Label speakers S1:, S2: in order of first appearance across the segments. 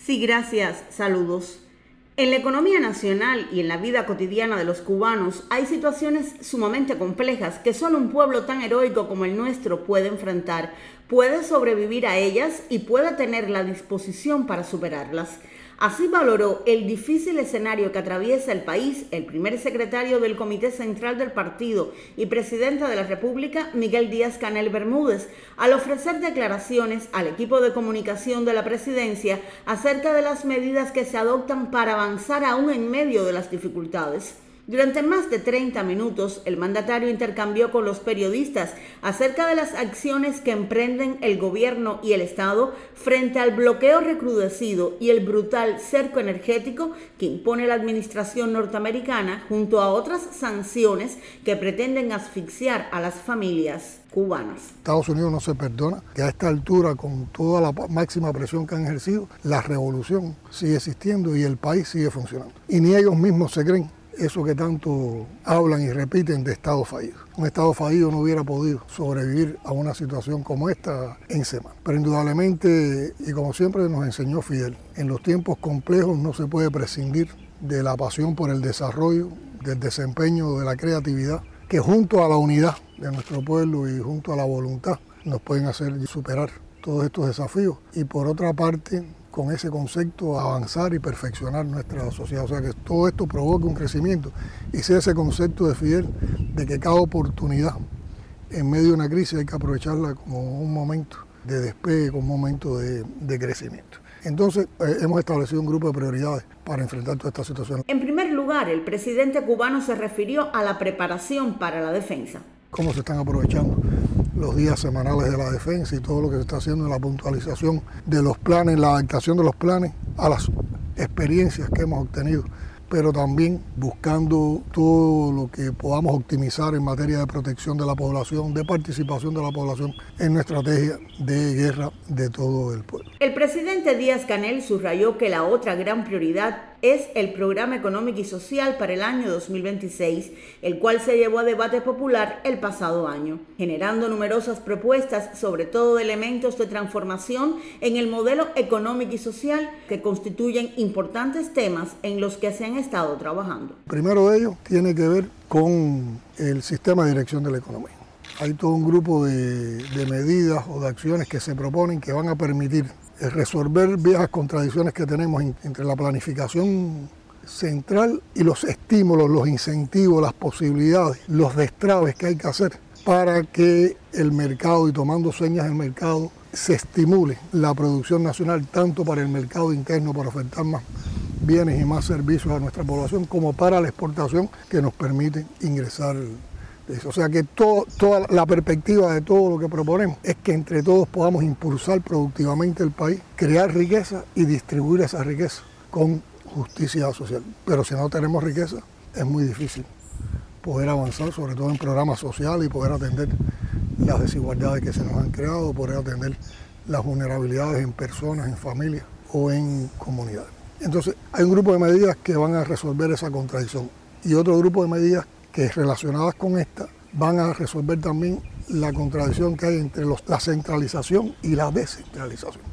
S1: Sí, gracias. Saludos. En la economía nacional y en la vida cotidiana de los cubanos hay situaciones sumamente complejas que solo un pueblo tan heroico como el nuestro puede enfrentar, puede sobrevivir a ellas y puede tener la disposición para superarlas. Así valoró el difícil escenario que atraviesa el país el primer secretario del Comité Central del Partido y presidente de la República, Miguel Díaz-Canel Bermúdez, al ofrecer declaraciones al equipo de comunicación de la presidencia acerca de las medidas que se adoptan para avanzar aún en medio de las dificultades. Durante más de 30 minutos, el mandatario intercambió con los periodistas acerca de las acciones que emprenden el gobierno y el Estado frente al bloqueo recrudecido y el brutal cerco energético que impone la administración norteamericana, junto a otras sanciones que pretenden asfixiar a las familias cubanas.
S2: Estados Unidos no se perdona que a esta altura, con toda la máxima presión que han ejercido, la revolución sigue existiendo y el país sigue funcionando. Y ni ellos mismos se creen eso que tanto hablan y repiten de Estado fallido. Un Estado fallido no hubiera podido sobrevivir a una situación como esta en semana. Pero indudablemente, y como siempre nos enseñó Fidel, en los tiempos complejos no se puede prescindir de la pasión por el desarrollo, del desempeño, de la creatividad, que junto a la unidad de nuestro pueblo y junto a la voluntad nos pueden hacer superar todos estos desafíos. Y por otra parte, con ese concepto avanzar y perfeccionar nuestra sociedad. O sea, que todo esto provoque un crecimiento y sea ese concepto de Fidel de que cada oportunidad en medio de una crisis hay que aprovecharla como un momento de despegue, como un momento de crecimiento. Entonces, hemos establecido un grupo de prioridades para enfrentar toda esta situación.
S1: En primer lugar, el presidente cubano se refirió a la preparación para la defensa.
S2: Cómo se están aprovechando los días semanales de la defensa y todo lo que se está haciendo en la puntualización de los planes, la adaptación de los planes a las experiencias que hemos obtenido, pero también buscando todo lo que podamos optimizar en materia de protección de la población, de participación de la población en nuestra estrategia de guerra de todo el pueblo.
S1: El presidente Díaz-Canel subrayó que la otra gran prioridad es el Programa Económico y Social para el año 2026, el cual se llevó a debate popular el pasado año, generando numerosas propuestas, sobre todo de elementos de transformación en el modelo económico y social que constituyen importantes temas en los que se han estado trabajando.
S2: Primero de ellos tiene que ver con el sistema de dirección de la economía. Hay todo un grupo de medidas o de acciones que se proponen que van a permitir resolver viejas contradicciones que tenemos entre la planificación central y los estímulos, los incentivos, las posibilidades, los destraves que hay que hacer para que el mercado, y tomando señas del mercado, se estimule la producción nacional tanto para el mercado interno, para ofertar más bienes y más servicios a nuestra población, como para la exportación que nos permite ingresar. O sea que toda la perspectiva de todo lo que proponemos es que entre todos podamos impulsar productivamente el país, crear riqueza y distribuir esa riqueza con justicia social. Pero si no tenemos riqueza, es muy difícil poder avanzar, sobre todo en programas sociales, y poder atender las desigualdades que se nos han creado, poder atender las vulnerabilidades en personas, en familias o en comunidades. Entonces, hay un grupo de medidas que van a resolver esa contradicción y otro grupo de medidas que relacionadas con esta van a resolver también la contradicción que hay entre la centralización y la descentralización.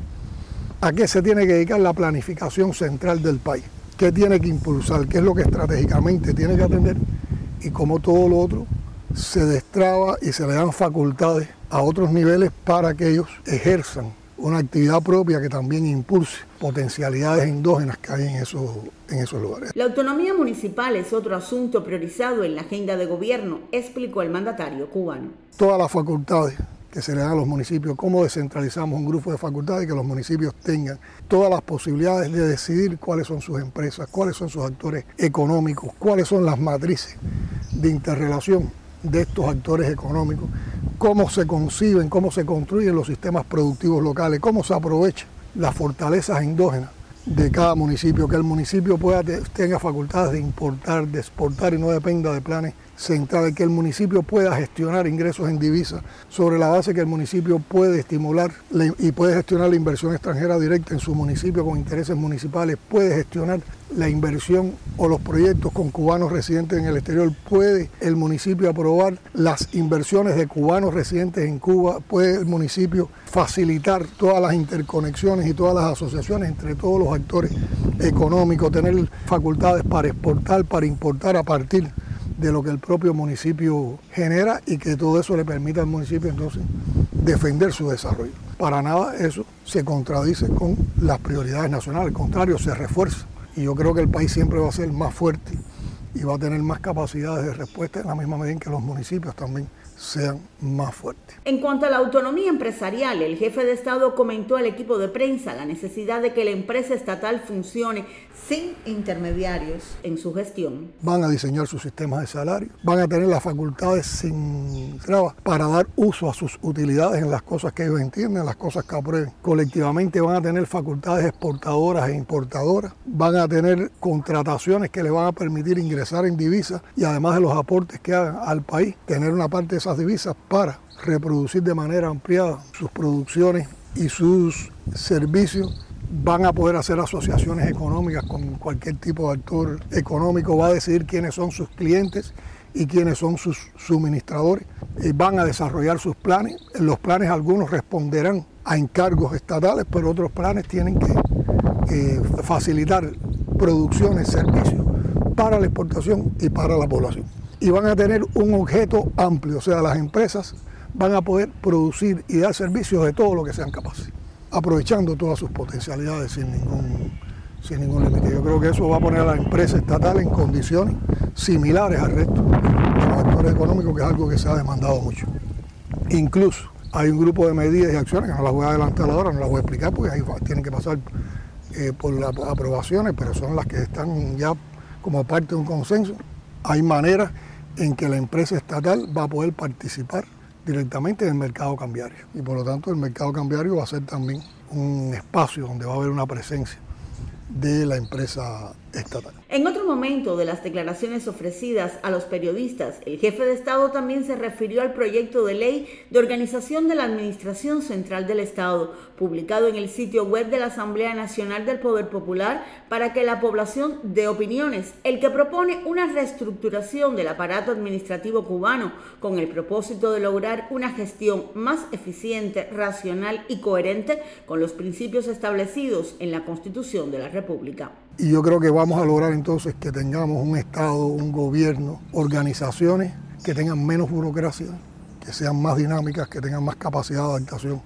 S2: ¿A qué se tiene que dedicar la planificación central del país? ¿Qué tiene que impulsar? ¿Qué es lo que estratégicamente tiene que atender? Y cómo todo lo otro se destraba y se le dan facultades a otros niveles para que ellos ejerzan una actividad propia que también impulse potencialidades endógenas que hay en esos lugares.
S1: La autonomía municipal es otro asunto priorizado en la agenda de gobierno, explicó el mandatario cubano.
S2: Todas las facultades que se le dan a los municipios, cómo descentralizamos un grupo de facultades y que los municipios tengan todas las posibilidades de decidir cuáles son sus empresas, cuáles son sus actores económicos, cuáles son las matrices de interrelación de estos actores económicos, cómo se conciben, cómo se construyen los sistemas productivos locales, cómo se aprovechan las fortalezas endógenas de cada municipio, que el municipio tenga facultades de importar, de exportar y no dependa de planes central, de que el municipio pueda gestionar ingresos en divisas sobre la base que el municipio puede estimular y puede gestionar la inversión extranjera directa en su municipio con intereses municipales, puede gestionar la inversión o los proyectos con cubanos residentes en el exterior, puede el municipio aprobar las inversiones de cubanos residentes en Cuba, puede el municipio facilitar todas las interconexiones y todas las asociaciones entre todos los actores económicos, tener facultades para exportar, para importar a partir de lo que el propio municipio genera y que todo eso le permita al municipio entonces defender su desarrollo. Para nada eso se contradice con las prioridades nacionales, al contrario, se refuerza. Y yo creo que el país siempre va a ser más fuerte y va a tener más capacidades de respuesta en la misma medida en que los municipios también sean más fuertes.
S1: En cuanto a la autonomía empresarial, el jefe de Estado comentó al equipo de prensa la necesidad de que la empresa estatal funcione sin intermediarios en su gestión.
S2: Van a diseñar sus sistemas de salario, van a tener las facultades sin trabas para dar uso a sus utilidades en las cosas que ellos entienden, las cosas que aprueben. Colectivamente van a tener facultades exportadoras e importadoras, van a tener contrataciones que le van a permitir ingresar en divisas y además de los aportes que hagan al país, tener una parte de esas divisas para reproducir de manera ampliada sus producciones y sus servicios. Van a poder hacer asociaciones económicas con cualquier tipo de actor económico, va a decidir quiénes son sus clientes y quiénes son sus suministradores. Van a desarrollar sus planes. En los planes algunos responderán a encargos estatales, pero otros planes tienen que facilitar producciones, servicios para la exportación y para la población. Y van a tener un objeto amplio, o sea, las empresas van a poder producir y dar servicios de todo lo que sean capaces, aprovechando todas sus potencialidades sin ningún límite. Yo creo que eso va a poner a la empresa estatal en condiciones similares al resto de los actores económicos, que es algo que se ha demandado mucho. Incluso hay un grupo de medidas y acciones que no las voy a adelantar ahora, no las voy a explicar porque ahí tienen que pasar por las aprobaciones, pero son las que están ya como parte de un consenso. Hay maneras en que la empresa estatal va a poder participar directamente en el mercado cambiario y por lo tanto el mercado cambiario va a ser también un espacio donde va a haber una presencia de la empresa estatal.
S1: En otro momento de las declaraciones ofrecidas a los periodistas, el jefe de Estado también se refirió al proyecto de ley de organización de la Administración Central del Estado, publicado en el sitio web de la Asamblea Nacional del Poder Popular, para que la población dé opiniones, el que propone una reestructuración del aparato administrativo cubano con el propósito de lograr una gestión más eficiente, racional y coherente con los principios establecidos en la Constitución de la República.
S2: Y yo creo que vamos a lograr entonces que tengamos un Estado, un gobierno, organizaciones que tengan menos burocracia, que sean más dinámicas, que tengan más capacidad de adaptación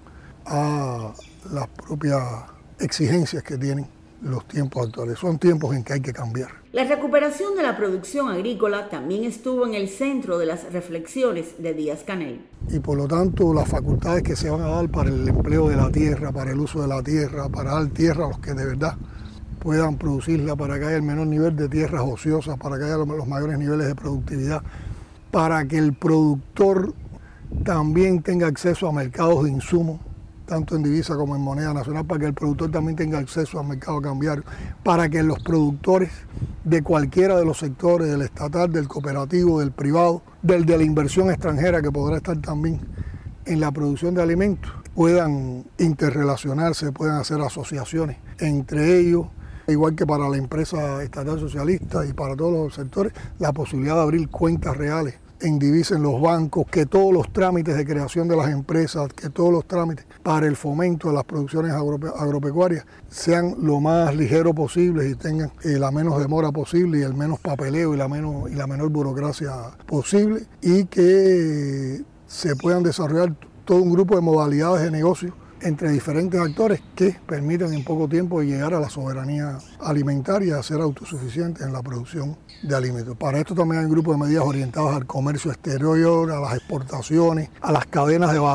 S2: a las propias exigencias que tienen los tiempos actuales. Son tiempos en que hay que cambiar.
S1: La recuperación de la producción agrícola también estuvo en el centro de las reflexiones de Díaz-Canel.
S2: Y por lo tanto, las facultades que se van a dar para el empleo de la tierra, para el uso de la tierra, para dar tierra a los que de verdad puedan producirla, para que haya el menor nivel de tierras ociosas, para que haya los mayores niveles de productividad, para que el productor también tenga acceso a mercados de insumos, tanto en divisa como en moneda nacional, para que el productor también tenga acceso al mercado cambiario, para que los productores de cualquiera de los sectores, del estatal, del cooperativo, del privado, del de la inversión extranjera, que podrá estar también en la producción de alimentos, puedan interrelacionarse, puedan hacer asociaciones entre ellos, igual que para la empresa estatal socialista y para todos los sectores, la posibilidad de abrir cuentas reales en divisa en los bancos, que todos los trámites de creación de las empresas, que todos los trámites para el fomento de las producciones agropecuarias sean lo más ligero posible y tengan la menos demora posible y el menos papeleo y la menor burocracia posible, y que se puedan desarrollar todo un grupo de modalidades de negocio entre diferentes actores que permitan en poco tiempo llegar a la soberanía alimentaria, a ser autosuficientes en la producción de alimentos. Para esto también hay un grupo de medidas orientadas al comercio exterior, a las exportaciones, a las cadenas de valor,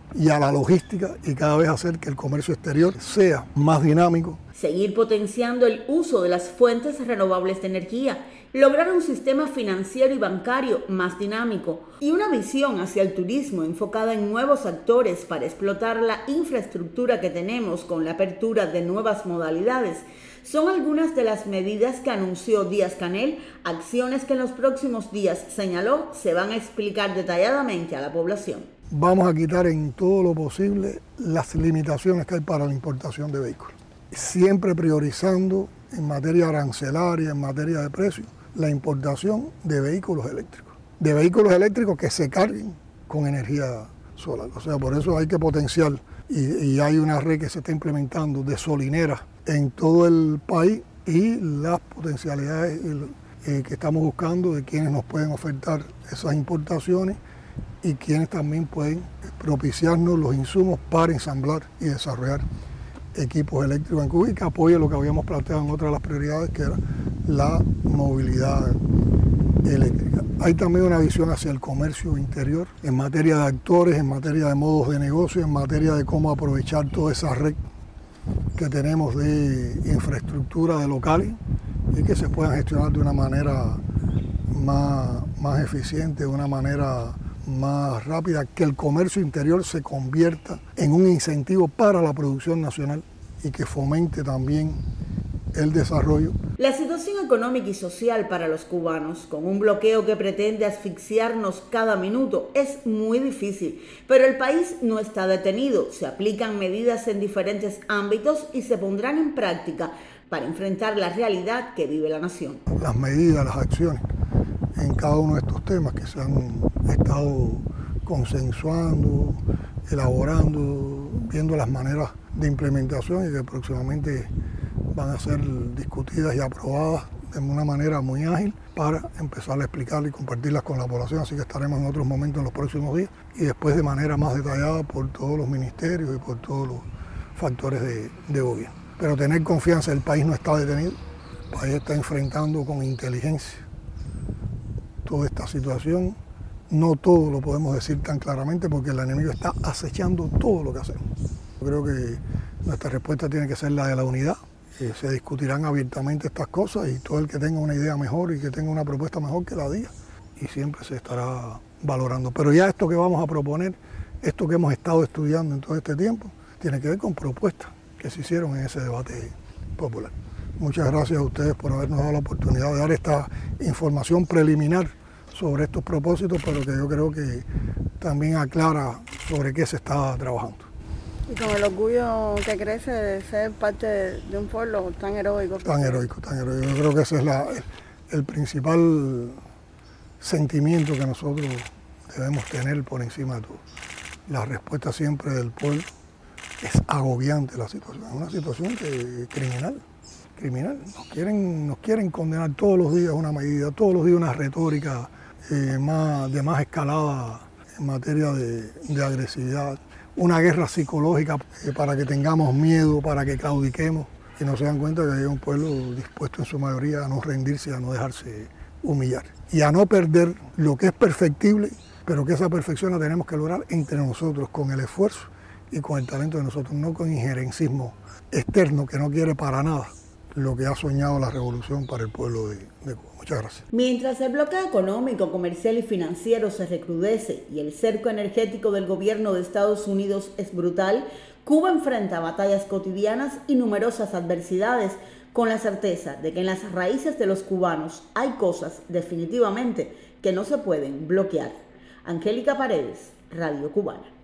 S2: y a la logística y cada vez hacer que el comercio exterior sea más dinámico.
S1: Seguir potenciando el uso de las fuentes renovables de energía, lograr un sistema financiero y bancario más dinámico y una visión hacia el turismo enfocada en nuevos actores para explotar la infraestructura que tenemos con la apertura de nuevas modalidades. Son algunas de las medidas que anunció Díaz-Canel, acciones que en los próximos días, señaló, se van a explicar detalladamente a la población.
S2: Vamos a quitar en todo lo posible las limitaciones que hay para la importación de vehículos, siempre priorizando en materia arancelaria, en materia de precios, la importación de vehículos eléctricos que se carguen con energía solar. O sea, por eso hay que potenciar y hay una red que se está implementando de solineras en todo el país y las potencialidades que estamos buscando de quienes nos pueden ofertar esas importaciones y quienes también pueden propiciarnos los insumos para ensamblar y desarrollar equipos eléctricos en Cuba y que apoye lo que habíamos planteado en otra de las prioridades, que era la movilidad eléctrica. Hay también una visión hacia el comercio interior en materia de actores, en materia de modos de negocio, en materia de cómo aprovechar toda esa red que tenemos de infraestructura de locales y que se puedan gestionar de una manera más eficiente, de una manera más rápida, que el comercio interior se convierta en un incentivo para la producción nacional y que fomente también el desarrollo.
S1: La situación económica y social para los cubanos, con un bloqueo que pretende asfixiarnos cada minuto, es muy difícil, pero el país no está detenido. Se aplican medidas en diferentes ámbitos y se pondrán en práctica para enfrentar la realidad que vive la nación.
S2: Las medidas, las acciones en cada uno de estos temas que se han estado consensuando, elaborando, viendo las maneras de implementación y que próximamente van a ser discutidas y aprobadas de una manera muy ágil para empezar a explicar y compartirlas con la población, así que estaremos en otros momentos en los próximos días y después de manera más detallada por todos los ministerios y por todos los factores de gobierno. Pero tener confianza, el país no está detenido, el país está enfrentando con inteligencia toda esta situación. No todo lo podemos decir tan claramente porque el enemigo está acechando todo lo que hacemos. Yo creo que nuestra respuesta tiene que ser la de la unidad. Se discutirán abiertamente estas cosas y todo el que tenga una idea mejor y que tenga una propuesta mejor que la diga y siempre se estará valorando. Pero ya esto que vamos a proponer, esto que hemos estado estudiando en todo este tiempo, tiene que ver con propuestas que se hicieron en ese debate popular. Muchas gracias a ustedes por habernos dado la oportunidad de dar esta información preliminar sobre estos propósitos, pero que yo creo que también aclara sobre qué se está trabajando.
S3: Y con el orgullo que crece de ser parte de un pueblo tan heroico.
S2: Tan heroico. Yo creo que ese es el principal sentimiento que nosotros debemos tener por encima de todo. La respuesta siempre del pueblo. Es agobiante la situación, es una situación criminal. Nos quieren condenar todos los días una medida, todos los días una retórica de más escalada en materia de agresividad, una guerra psicológica para que tengamos miedo, para que claudiquemos y no se dan cuenta que hay un pueblo dispuesto en su mayoría a no rendirse, a no dejarse humillar y a no perder lo que es perfectible, pero que esa perfección la tenemos que lograr entre nosotros con el esfuerzo y con el talento de nosotros, no con injerencismo externo que no quiere para nada lo que ha soñado la revolución para el pueblo de Cuba. Muchas gracias.
S1: Mientras el bloqueo económico, comercial y financiero se recrudece y el cerco energético del gobierno de Estados Unidos es brutal, Cuba enfrenta batallas cotidianas y numerosas adversidades con la certeza de que en las raíces de los cubanos hay cosas definitivamente que no se pueden bloquear. Angélica Paredes, Radio Cubana.